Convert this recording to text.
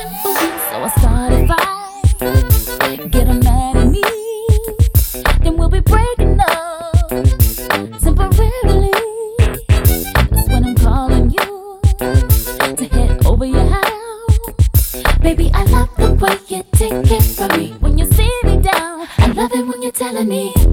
So I started fighting, get 'em mad at me, then we'll be breaking up temporarily. That's when I'm calling you to head over your house. Baby, I love the way you take care of me when you sit me down. I love it when you're telling me